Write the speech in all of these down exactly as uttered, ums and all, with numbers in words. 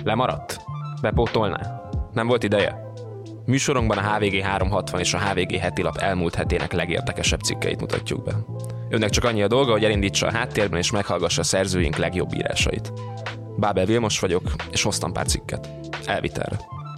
Lemaradt? Bepótolná? Nem volt ideje? Műsorunkban a há vé gé háromszázhatvan és a há vé gé heti lap elmúlt hetének legérdekesebb cikkeit mutatjuk be. Önnek csak annyi a dolga, hogy elindítsa a háttérben és meghallgassa a szerzőink legjobb írásait. Bábel Vilmos vagyok, és hoztam pár cikket. Elvitelre.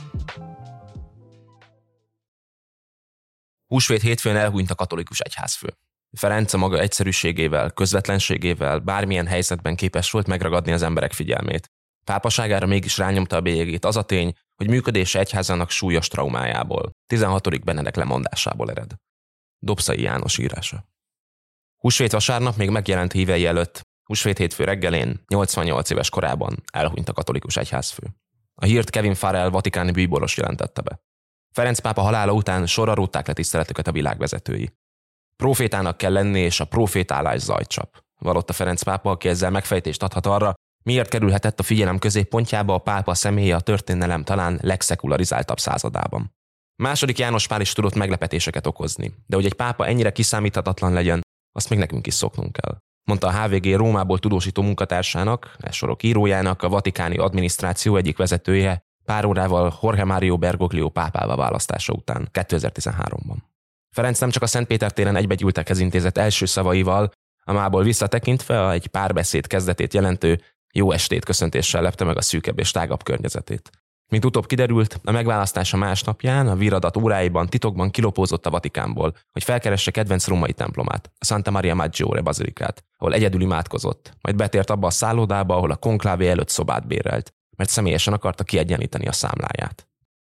Húsvét hétfőn elhunyt a katolikus egyházfő. Ferenc a maga egyszerűségével, közvetlenségével bármilyen helyzetben képes volt megragadni az emberek figyelmét. Pápaságára mégis rányomta a bélyegét az a tény, hogy működése egyházának súlyos traumájából, tizenhatodik Benedek lemondásából ered. Dobszai János írása. Húsvét vasárnap még megjelent hívei előtt, húsvét hétfő reggelén, nyolcvannyolc éves korában elhunyt a katolikus egyházfő. A hírt Kevin Farrell vatikáni bíboros jelentette be. Ferenc pápa halála után sorra rúgták le tiszteletüket a világvezetői. Profétának kell lenni, és a profétálás zajt csap, vallotta Ferenc pápa, aki ezzel megfejtést adhat arra, miért kerülhetett a figyelem középpontjába a pápa személye a történelem talán legszekularizáltabb századában. Második János Pál is tudott meglepetéseket okozni, de hogy egy pápa ennyire kiszámíthatatlan legyen, azt még nekünk is szoknunk kell, mondta a há vé gé Rómából tudósító munkatársának, e sorok írójának, a vatikáni adminisztráció egyik vezetője pár órával Jorge Mario Bergoglio pápává választása után, kétezer-tizenháromban. Ferenc nem csak a Szent Péter téren egybegyűltekhez intézett első szavaival, a mából visszatekintve egy párbeszéd kezdetét jelentő jó estét köszöntéssel lepte meg a szűkebb és tágabb környezetét. Mint utóbb kiderült, a megválasztása másnapján a víradat óráiban titokban kilopózott a Vatikánból, hogy felkeresse kedvenc római templomát, a Santa Maria Maggiore bazilikát, ahol egyedül imádkozott, majd betért abba a szállodába, ahol a konklávé előtt szobát bérelt, mert személyesen akarta kiegyenlíteni a számláját.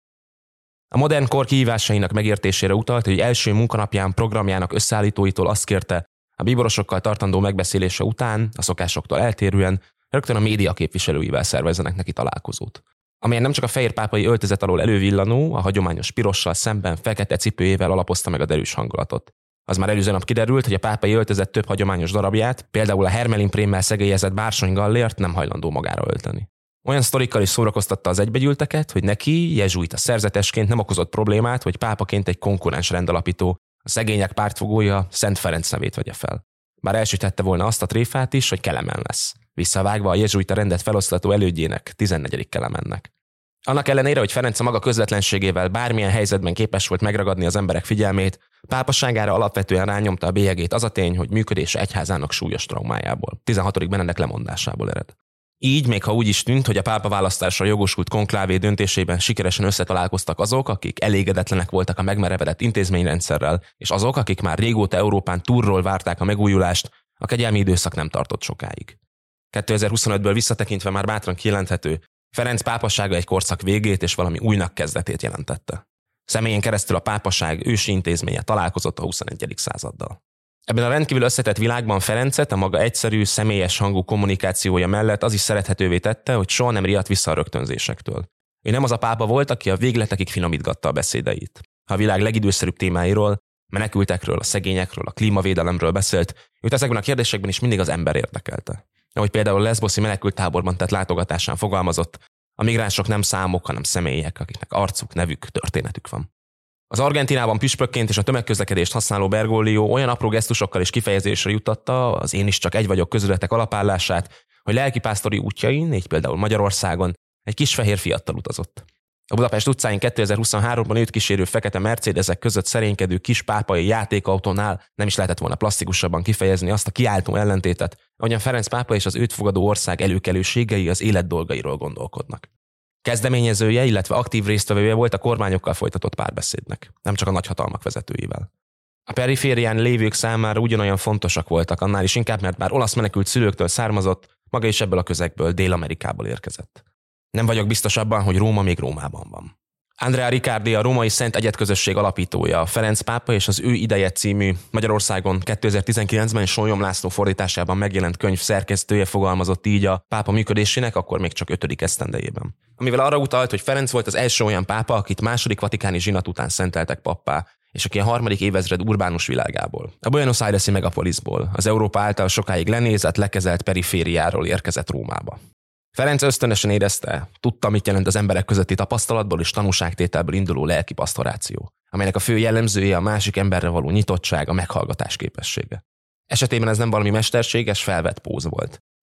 A modern kor kihívásainak megértésére utalt, hogy első munkanapján programjának összeállítóitól azt kérte, a bíborosokkal tartandó megbeszélése után, a szokásoktól eltérően, rögtön a média képviselőivel szervezzenek neki találkozót. Amelyen nem csak a fehér pápai öltözet alól elővillanó, a hagyományos pirossal szemben fekete cipőjével alapozta meg a derűs hangulatot. Az már előző nap kiderült, hogy a pápai öltözet több hagyományos darabját, például a Hermelin prémmel szegélyezett Bársony Gallért nem hajlandó magára ölteni. Olyan sztorikkal is szórakoztatta az egybegyűlteket, hogy neki, jezsuita szerzetesként nem okozott problémát, hogy pápaként egy konkurens rendalapító, a szegények pártfogója Szent Ferenc nevét vegye fel. Bár elsütette volna azt a tréfát is, hogy Kelemen lesz, visszavágva a jezsuita rendet feloszlató elődjének, tizennegyedik Kelemennek. Annak ellenére, hogy Ferenc a maga közvetlenségével bármilyen helyzetben képes volt megragadni az emberek figyelmét, pápaságára alapvetően rányomta a bélyegét az a tény, hogy működése egyházának súlyos traumájából, tizenhatodik Benedek lemondásából ered. Így, még ha úgy is tűnt, hogy a pápa választásra jogosult konklávé döntésében sikeresen összetalálkoztak azok, akik elégedetlenek voltak a megmerevedett intézményrendszerrel, és azok, akik már régóta Európán túlról várták a megújulást, a kegyelmi időszak nem tartott sokáig. kétezer-huszonötből visszatekintve már bátran kijelenthető, Ferenc pápasága egy korszak végét és valami újnak kezdetét jelentette. Személyén keresztül a pápaság ősi intézménye találkozott a huszonegyedik századdal. Ebben a rendkívül összetett világban Ferencet a maga egyszerű, személyes hangú kommunikációja mellett az is szerethetővé tette, hogy soha nem riadt vissza a rögtönzésektől. Ő nem az a pápa volt, aki a végletekig finomítgatta a beszédeit. Ha a világ legidőszerűbb témáiról, menekültekről, a szegényekről, a klímavédelemről beszélt, őt ezekben a kérdésekben is mindig az ember érdekelte. Ahogy például a leszboszi menekülttáborban tett látogatásán fogalmazott, a migránsok nem számok, hanem személyek, akiknek arcuk, nevük, történetük van. Az Argentinában püspökként és a tömegközlekedést használó Bergoglio olyan apró gesztusokkal is kifejezésre juttatta az én is csak egy vagyok közületek alapállását, hogy lelkipásztori útjain, így például Magyarországon, egy kis fehér fiattal utazott. A Budapest utcáin kétezer-huszonháromban őt kísérő fekete Mercedesek között szerénykedő kis pápai játékautónál nem is lehetett volna plastikusabban kifejezni azt a kiáltó ellentétet, ahogyan Ferenc pápa és az őt fogadó ország előkelőségei az élet dolgairól gondolkodnak. Kezdeményezője, illetve aktív résztvevője volt a kormányokkal folytatott párbeszédnek, nem csak a nagyhatalmak vezetőivel. A periférián lévők számára ugyanolyan fontosak voltak, annál is inkább, mert bár olasz menekült szülőktől származott, maga is ebből a közegből, Dél-Amerikából érkezett. Nem vagyok biztos abban, hogy Róma még Rómában van. Andrea Riccardi, a Római Szent Egyedközösség alapítója, a Ferenc pápa és az ő ideje című Magyarországon kétezer-tizenkilencben Sólyom László fordításában megjelent könyv szerkesztője fogalmazott így a pápa működésének akkor még csak ötödik esztendejében. Amivel arra utalt, hogy Ferenc volt az első olyan pápa, akit második vatikáni zsinat után szenteltek pappá, és aki a harmadik évezred urbánus világából, a Buenos Aires-i megapoliszból, az Európa által sokáig lenézett, lekezelt perifériáról érkezett Rómába. Ferenc ösztönösen érezte, tudta, mit jelent az emberek közötti tapasztalatból és tanúságtételből induló lelki pasztoráció, amelynek a fő jellemzője a másik emberre való nyitottság, a meghallgatás képessége. Esetében ez nem valami mesterséges, felvett póz volt.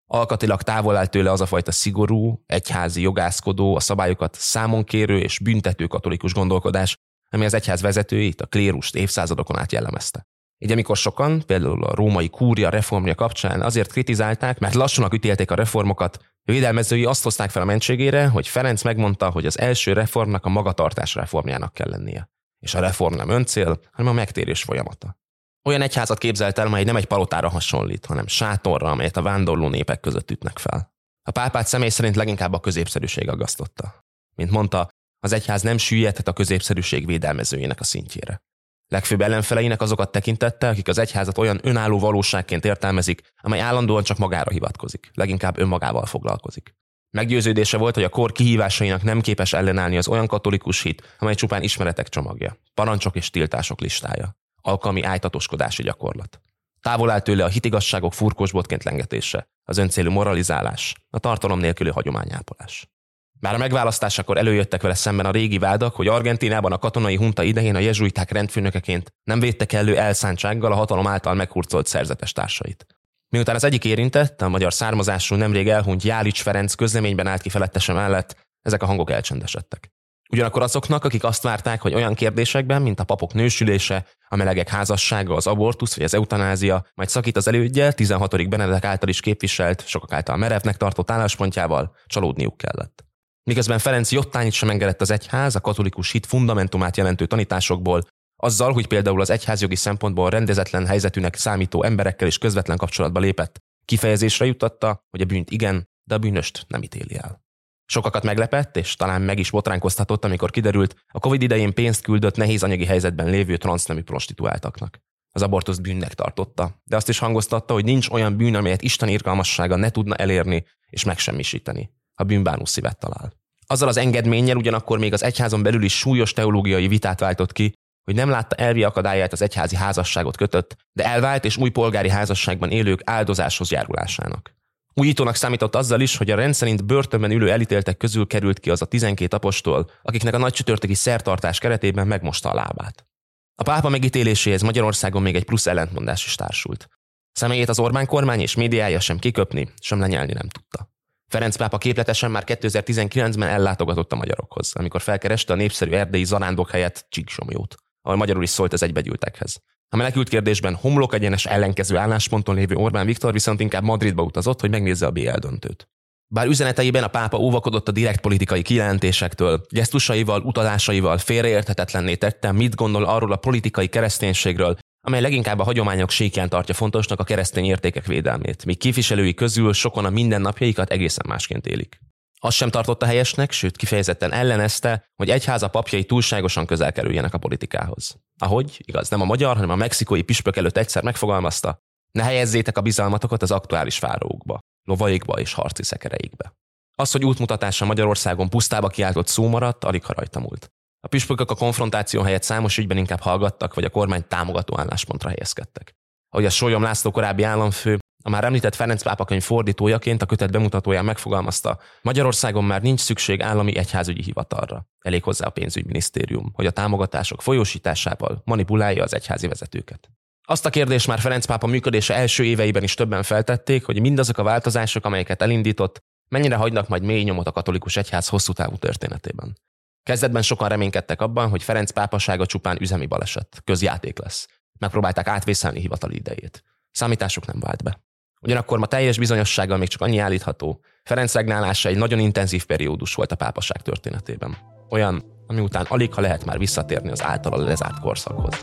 Alkatilag távol áll tőle az a fajta szigorú, egyházi jogászkodó, a szabályokat számon kérő és büntető katolikus gondolkodás, ami az egyház vezetőit, a klérust évszázadokon át jellemezte. Így amikor sokan, például a római kúria reformja kapcsán azért kritizálták, mert lassanak ítélték a reformokat, védelmezői azt hozták fel a mentségére, hogy Ferenc megmondta, hogy az első reformnak a magatartás reformjának kell lennie. És a reform nem öncél, hanem a megtérés folyamata. Olyan egyházat képzelt el, mely nem egy palotára hasonlít, hanem sátorra, amelyet a vándorló népek között ütnek fel. A pápát személy szerint leginkább a középszerűség aggasztotta. Mint mondta, az egyház nem süllyedhet a középszerűség védelmezőjének a szintjére. Legfőbb ellenfeleinek azokat tekintette, akik az egyházat olyan önálló valóságként értelmezik, amely állandóan csak magára hivatkozik, leginkább önmagával foglalkozik. Meggyőződése volt, hogy a kor kihívásainak nem képes ellenállni az olyan katolikus hit, amely csupán ismeretek csomagja, parancsok és tiltások listája, alkalmi ájtatoskodási gyakorlat. Távol áll tőle a hitigasságok furkósbotként lengetése, az öncélú moralizálás, a tartalom nélküli hagyományápolás. Bár a megválasztásakor előjöttek vele szemben a régi vádak, hogy Argentínában a katonai hunta idején a jezsuiták rendfőnökeként nem védte kellő elszántsággal a hatalom által meghurcolt szerzetes társait. Miután az egyik érintett, a magyar származású nemrég elhunyt Jálics Ferenc közleményben állt ki felettese mellett, ezek a hangok elcsendesedtek. Ugyanakkor azoknak, akik azt várták, hogy olyan kérdésekben, mint a papok nősülése, a melegek házassága, az abortusz vagy az eutanázia, majd szakít az elődjel, tizenhatodik Benedek által is képviselt, sokak által merevnek tartott álláspontjával, csalódniuk kellett. Miközben Ferenc jottányit sem engedett az egyház a katolikus hit fundamentumát jelentő tanításokból, azzal, hogy például az egyházjogi szempontból rendezetlen helyzetűnek számító emberekkel is közvetlen kapcsolatba lépett, kifejezésre juttatta, hogy a bűnt igen, de a bűnöst nem ítéli el. Sokakat meglepett, és talán meg is botránkoztatott, amikor kiderült, a Covid idején pénzt küldött nehéz anyagi helyzetben lévő transznemű prostituáltaknak. Az abortuszt bűnnek tartotta, de azt is hangoztatta, hogy nincs olyan bűn, amelyet Isten irgalmassága ne tudna elérni és megsemmisíteni, ha bűnbánó szívet talál. Azzal az engedménnyel ugyanakkor még az egyházon belül is súlyos teológiai vitát váltott ki, hogy nem látta elvi akadályát az egyházi házasságot kötött, de elvált és új polgári házasságban élők áldozáshoz járulásának. Újítónak számított azzal is, hogy a rendszerint börtönben ülő elítéltek közül került ki az a tizenkét apostol, akiknek a nagycsütörtöki szertartás keretében megmosta a lábát. A pápa megítéléséhez Magyarországon még egy plusz ellentmondás is társult. Személyét az Orbán kormány és médiája sem kiköpni, sem lenyelni nem tudta. Ferenc pápa képletesen már kétezer-tizenkilencben ellátogatott a magyarokhoz, amikor felkereste a népszerű erdélyi zarándok helyett Csíksomlyót, ahol magyarul is szólt az egybegyűltekhez. A menekült kérdésben homlok egyenes ellenkező állásponton lévő Orbán Viktor viszont inkább Madridba utazott, hogy megnézze a bé el döntőt. Bár üzeneteiben a pápa óvakodott a direkt politikai kijelentésektől, gesztusaival, utazásaival félreérthetetlenné tette, mit gondol arról a politikai kereszténységről, amely leginkább a hagyományok síkján tartja fontosnak a keresztény értékek védelmét, míg képviselői közül sokan a mindennapjaikat egészen másként élik. Azt sem tartotta helyesnek, sőt kifejezetten ellenezte, hogy egyháza papjai túlságosan közel kerüljenek a politikához. Ahogy, igaz, nem a magyar, hanem a mexikói püspök előtt egyszer megfogalmazta, ne helyezzétek a bizalmatokat az aktuális fáraókba, lovaikba és harci szekereikbe. Az, hogy útmutatása Magyarországon pusztába kiáltott szó maradt, alig ha rajta múlt. A püspökök a konfrontáció helyett számos ügyben inkább hallgattak, vagy a kormány támogató álláspontra helyezkedtek. Ahogy a Sólyom László korábbi államfő, a már említett Ferenc pápa könyv fordítójaként a kötet bemutatóján megfogalmazta, Magyarországon már nincs szükség állami egyházügyi hivatalra. Elég hozzá a pénzügyminisztérium, hogy a támogatások folyósításával manipulálja az egyházi vezetőket. Azt a kérdést már Ferenc pápa működése első éveiben is többen feltették, hogy mindazok a változások, amelyeket elindított, mennyire hagynak majd mély nyomot a katolikus egyház hosszú távú történetében. Kezdetben sokan reménykedtek abban, hogy Ferenc pápasága csupán üzemi baleset, közjáték lesz. Megpróbálták átvészelni hivatali idejét. Számításuk nem vált be. Ugyanakkor ma teljes bizonyossággal még csak annyi állítható, Ferenc regnálása egy nagyon intenzív periódus volt a pápaság történetében. Olyan, ami után alig ha lehet már visszatérni az általa lezárt korszakhoz.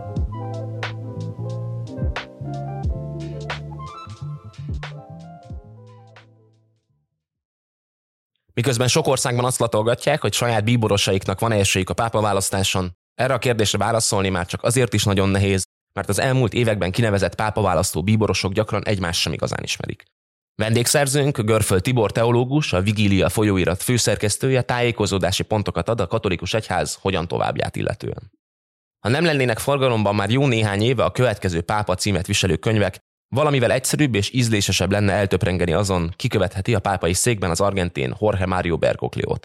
Miközben sok országban azt latolgatják, hogy saját bíborosaiknak van esélyük a pápaválasztáson, erre a kérdésre válaszolni már csak azért is nagyon nehéz, mert az elmúlt években kinevezett pápaválasztó bíborosok gyakran egymást sem igazán ismerik. Vendégszerzőnk, Görföld Tibor teológus, a Vigília folyóirat főszerkesztője tájékozódási pontokat ad a katolikus egyház hogyan továbbját illetően. Ha nem lennének forgalomban már jó néhány éve a következő pápa címet viselő könyvek, valamivel egyszerűbb és ízlésesebb lenne eltöprengeni azon, ki követheti a pápai székben az argentin Jorge Mario Bergogliót.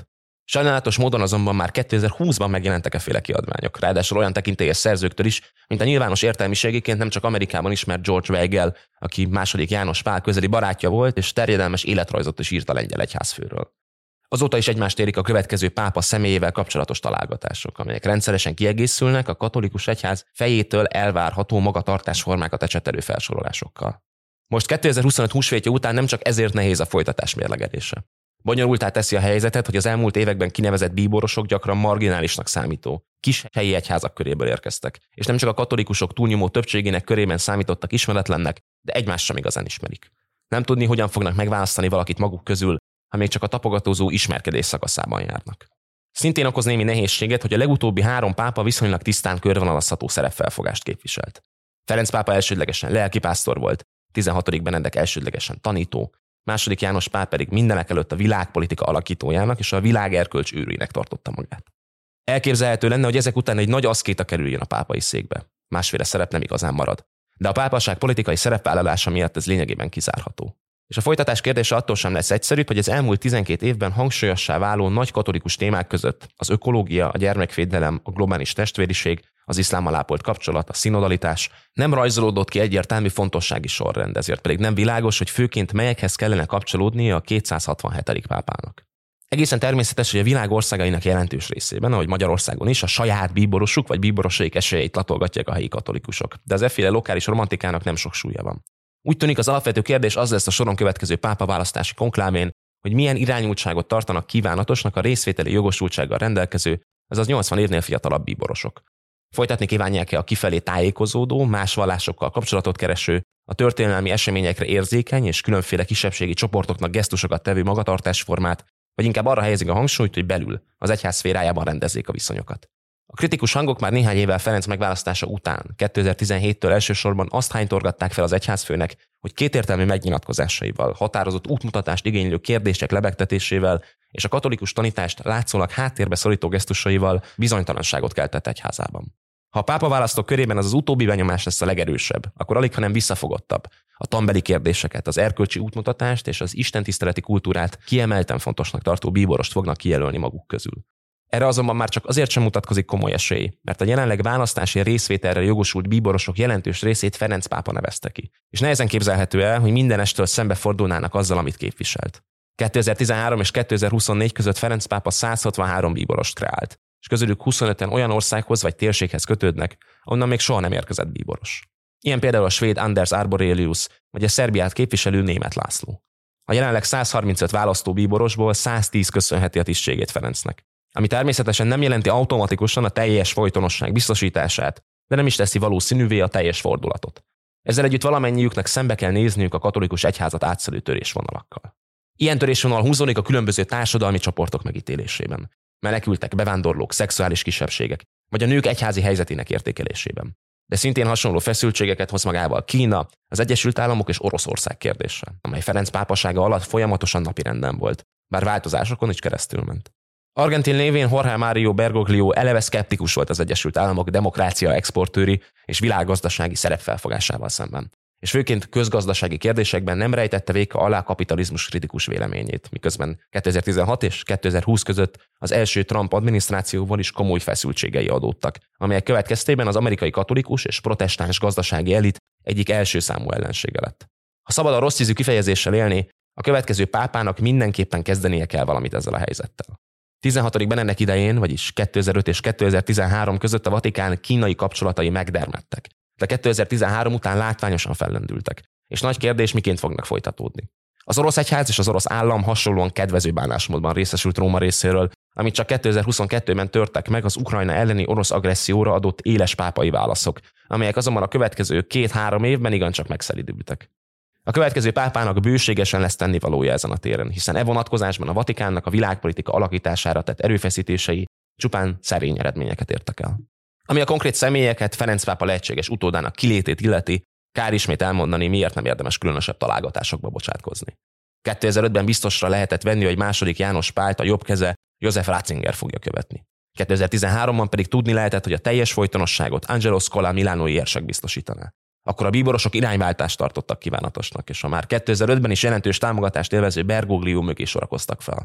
Sajnálatos módon azonban már kétezer-húszban megjelentek e féle kiadványok, ráadásul olyan tekintélyes szerzőktől is, mint a nyilvános értelmiségiként nem csak Amerikában ismert George Weigel, aki második János Pál közeli barátja volt, és terjedelmes életrajzot is írt a lengyel egyházfőről. Azóta is egymást érik a következő pápa személyével kapcsolatos találgatások, amelyek rendszeresen kiegészülnek a katolikus egyház fejétől elvárható magatartásformákat ecsetelő felsorolásokkal. Most kétezer-huszonöt húsvétje után nem csak ezért nehéz a folytatás mérlegelése. Bonyolultá teszi a helyzetet, hogy az elmúlt években kinevezett bíborosok gyakran marginálisnak számító, kis helyi egyházak köréből érkeztek, és nem csak a katolikusok túlnyomó többségének körében számítottak ismeretlennek, de egymást sem igazán ismerik. Nem tudni, hogyan fognak megválasztani valakit maguk közül, ha még csak a tapogatózó ismerkedés szakaszában járnak. Szintén okoz némi nehézséget, hogy a legutóbbi három pápa viszonylag tisztán körvonalazható szerepfelfogást képviselt. Ferenc pápa elsődlegesen lelkipásztor volt, tizenhatodik Benedek elsődlegesen tanító, második János Pál pedig mindenekelőtt a világpolitika alakítójának és a világerkölcs őrűinek tartotta magát. Elképzelhető lenne, hogy ezek után egy nagy aszkéta kerüljön a pápai székbe. Másféle szerep nem igazán marad. De a pápaság politikai szerepvállalása miatt ez lényegében kizárható. És a folytatás kérdése attól sem lesz egyszerűbb, hogy az elmúlt tizenkét évben hangsúlyossá váló nagy katolikus témák között az ökológia, a gyermekvédelem, a globális testvériség, az iszlámmal ápolt kapcsolat, a szinodalitás nem rajzolódott ki egyértelmű fontossági sorrend, ezért pedig nem világos, hogy főként melyekhez kellene kapcsolódnia a kétszázhatvanhetedik pápának. Egészen természetes, hogy a világ országainak jelentős részében, ahogy Magyarországon is, a saját bíborosuk vagy bíborosaik esélyeit latolgatják a helyi katolikusok, de az efféle lokális romantikának nem sok súlya van. Úgy tűnik, az alapvető kérdés az lesz a soron következő pápaválasztási konklávén, hogy milyen irányultságot tartanak kívánatosnak a részvételi jogosultsággal rendelkező, azaz nyolcvan évnél fiatalabb bíborosok. Folytatni kívánják-e a kifelé tájékozódó, más vallásokkal kapcsolatot kereső, a történelmi eseményekre érzékeny és különféle kisebbségi csoportoknak gesztusokat tevő magatartásformát, vagy inkább arra helyezik a hangsúlyt, hogy belül, az egyház szférájában rendezzék a viszonyokat. A kritikus hangok már néhány évvel Ferenc megválasztása után, kétezer-tizenhéttől elsősorban azt hánytorgatták fel az egyházfőnek, hogy kétértelmű megnyilatkozásaival, határozott útmutatást igénylő kérdések lebegtetésével és a katolikus tanítást látszólag háttérbe szorító gesztusaival bizonytalanságot keltett egyházában. Ha a pápaválasztók körében az az utóbbi benyomás lesz a legerősebb, akkor alig, hanem visszafogottabb. A tanbeli kérdéseket, az erkölcsi útmutatást és az istentiszteleti kultúrát kiemelten fontosnak tartó bíborost fognak kijelölni maguk közül. Erre azonban már csak azért sem mutatkozik komoly esély, mert a jelenleg választási részvételre jogosult bíborosok jelentős részét Ferenc pápa nevezte ki. És nehezen képzelhető el, hogy minden estől szembefordulnának azzal, amit képviselt. kétezer-tizenhárom és kétezer-huszonnégy között Ferenc pápa száz hatvanhárom bíborost kreált, és közülük huszonöten olyan országhoz vagy térséghez kötődnek, onnan még soha nem érkezett bíboros. Ilyen például a svéd Anders Arborelius, vagy a Szerbiát képviselő Németh László. A jelenleg száz harmincöt választó bíborosból száztíz köszönheti a tisztségét Ferencnek, ami természetesen nem jelenti automatikusan a teljes folytonosság biztosítását, de nem is teszi valószínűvé a teljes fordulatot. Ezzel együtt valamennyiüknek szembe kell nézniük a katolikus egyházat átszelő törésvonalakkal. Ilyen törésvonal húzódik a különböző társadalmi csoportok megítélésében. Menekültek, bevándorlók, szexuális kisebbségek, vagy a nők egyházi helyzetének értékelésében. De szintén hasonló feszültségeket hoz magával Kína, az Egyesült Államok és Oroszország kérdése, amely Ferenc pápasága alatt folyamatosan napirenden volt, bár változásokon is keresztül ment. Argentin lévén Jorge Mario Bergoglio eleve szkeptikus volt az Egyesült Államok demokrácia exportőri és világgazdasági szerepfelfogásával szemben, és főként közgazdasági kérdésekben nem rejtette véka alá kapitalizmus kritikus véleményét, miközben kétezer-tizenhat és kétezer-húsz között az első Trump adminisztrációval is komoly feszültségei adódtak, amelyek következtében az amerikai katolikus és protestáns gazdasági elit egyik első számú ellensége lett. Ha szabad a rossz ízű kifejezéssel élni, a következő pápának mindenképpen kezdenie kell valamit ezzel a helyzettel. tizenhatodik Benedek idején, vagyis kétezer-öt és kétezer-tizenhárom között a Vatikán kínai kapcsolatai megdermedtek, de kétezer-tizenhárom után látványosan fellendültek, és nagy kérdés, miként fognak folytatódni. Az orosz egyház és az orosz állam hasonlóan kedvező bánásmódban részesült Róma részéről, amit csak kétezer-huszonkettőben törtek meg az Ukrajna elleni orosz agresszióra adott éles pápai válaszok, amelyek azonban a következő két-három évben igencsak megszelidültek. A következő pápának bőségesen lesz tennivalója ezen a téren, hiszen e vonatkozásban a Vatikánnak a világpolitika alakítására tett erőfeszítései csupán szerény eredményeket értek el. Ami a konkrét személyeket, Ferenc pápa lehetséges utódának kilétét illeti, kár ismét elmondani, miért nem érdemes különösebb találgatásokba bocsátkozni. kétezer-ötben biztosra lehetett venni, hogy második János Pált a jobb keze József Ratzinger fogja követni. kétezer-tizenháromban pedig tudni lehetett, hogy a teljes folytonosságot Angelo Scola milánói érsek biztosítaná. Akkor a bíborosok irányváltást tartottak kívánatosnak, és a már kétezer-ötben is jelentős támogatást élvező Bergoglio mögé sorakoztak fel.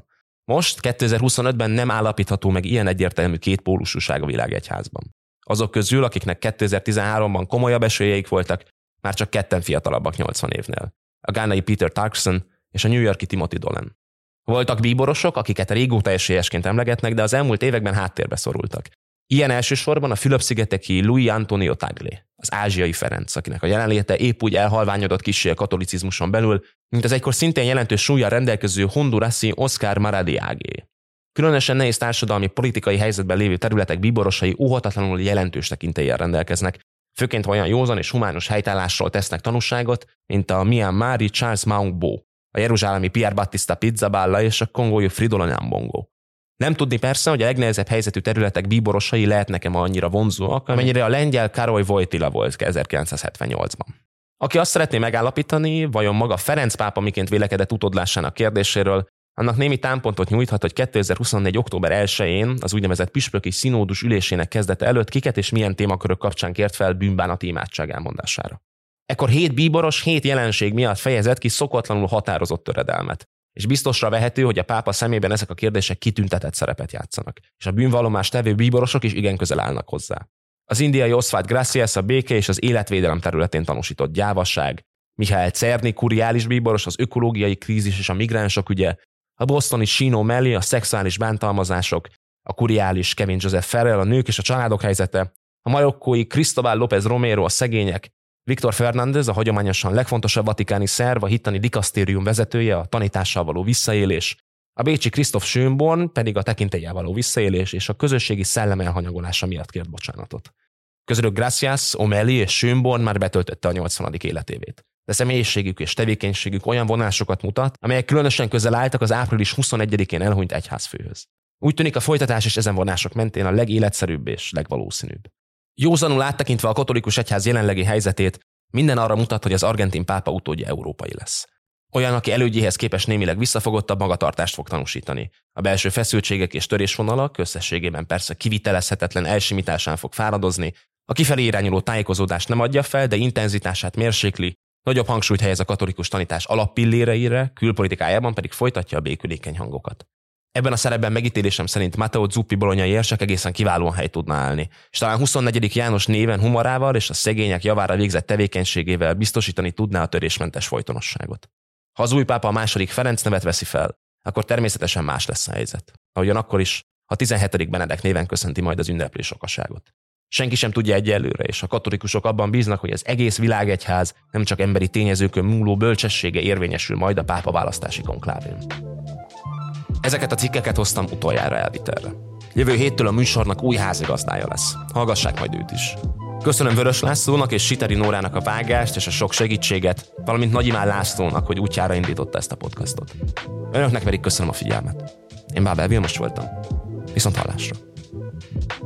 Most, kétezer-huszonötben nem állapítható meg ilyen egyértelmű kétpólusúság a világegyházban. Azok közül, akiknek kétezer-tizenháromban komolyabb esélyeik voltak, már csak ketten fiatalabbak nyolcvan évnél. A gánai Peter Turkson és a New Yorki Timothy Dolan. Voltak bíborosok, akiket régóta esélyesként emlegetnek, de az elmúlt években háttérbe szorultak. Ilyen elsősorban a Fülöp-szigeteki Luis Antonio Tagle, az ázsiai Ferenc, akinek a jelenléte épp úgy elhalványodott kissé a katolicizmuson belül, mint az egykor szintén jelentős súllyal rendelkező hondurasi Oscar Maradiaga. Különösen nehéz társadalmi politikai helyzetben lévő területek bíborosai óhatatlanul jelentős tekintéllyel rendelkeznek, főként olyan józan és humános helytállásról tesznek tanúságot, mint a Myanmari Charles Maung Bo, a jeruzsálemi Pierre Battista Pizzaballa és a kongói Fridolin Ambongo. Nem tudni persze, hogy a legnehezebb helyzetű területek bíborosai lehetnek-e ma annyira vonzóak, amennyire a lengyel Károly Wojtyla volt ezerkilencszázhetvennyolcban. Aki azt szeretné megállapítani, vajon maga Ferenc pápa miként vélekedett utódlásának kérdéséről, annak némi támpontot nyújthat, hogy kétezer-huszonnégy. október elsején az úgynevezett püspöki színódus ülésének kezdete előtt kiket és milyen témakörök kapcsán kért fel bűnbánati imádság elmondására. Ekkor hét bíboros hét jelenség miatt fejezett ki szokatlanul határozott töredelmet, és biztosra vehető, hogy a pápa szemében ezek a kérdések kitüntetett szerepet játszanak, és a bűnvallomást tevő bíborosok is igen közel állnak hozzá. Az indiai Oswald Gracias a béke és az életvédelem területén tanúsított gyávasság, Michael Czerny kuriális bíboros az ökológiai krízis és a migránsok ügye, a bostoni Chino Meli a szexuális bántalmazások, a kuriális Kevin Joseph Farrell a nők és a családok helyzete, a marokkói Cristóbal López Romero a szegények, Viktor Fernández, a hagyományosan legfontosabb vatikáni szerv, a hittani dikasztérium vezetője, a tanítással való visszaélés, a bécsi Christoph Schönborn pedig a tekintéllyel való visszaélés és a közösségi szellem elhanyagolása miatt kért bocsánatot. Közülük Gracias, O'Malley és Schönborn már betöltötte a nyolcvanadik életévét. De személyiségük és tevékenységük olyan vonásokat mutat, amelyek különösen közel álltak az április huszonegyedikén elhunyt egyházfőhöz. Úgy tűnik, a folytatás is ezen vonások mentén a legéletszerűbb és legvalószínűbb. Józanul áttekintve a katolikus egyház jelenlegi helyzetét, minden arra mutat, hogy az argentin pápa utódja európai lesz. Olyan, aki elődjéhez képest némileg visszafogottabb magatartást fog tanúsítani. A belső feszültségek és törésvonalak összességében persze kivitelezhetetlen elsimításán fog fáradozni, a kifelé irányuló tájékozódást nem adja fel, de intenzitását mérsékli, nagyobb hangsúlyt helyez a katolikus tanítás alappilléreire, külpolitikájában pedig folytatja a békülékeny hangokat. Ebben a szerepben megítélésem szerint Matteo Zuppi bolonyai érsek egészen kiválóan helyt tudna állni, és talán huszonnegyedik János néven humorával és a szegények javára végzett tevékenységével biztosítani tudná a törésmentes folytonosságot. Ha az új pápa a második Ferenc nevet veszi fel, akkor természetesen más lesz a helyzet. Ahogyan akkor is, a tizenhetedik Benedek néven köszönti majd az ünneplő sokaságot. Senki sem tudja egyelőre, és a katolikusok abban bíznak, hogy az egész világegyház nem csak emberi tényezőkön múló bölcsessége érvényesül majd a pápa választási konklávén. Ezeket a cikkeket hoztam utoljára elvitelre. Jövő héttől a műsornak új házigazdája lesz. Hallgassák majd őt is. Köszönöm Vörös Lászlónak és Siteri Nórának a vágást és a sok segítséget, valamint Nagy Imán Lászlónak, hogy útjára indította ezt a podcastot. Önöknek pedig köszönöm a figyelmet. Én Bábel Vilmos voltam. Viszont hallásra.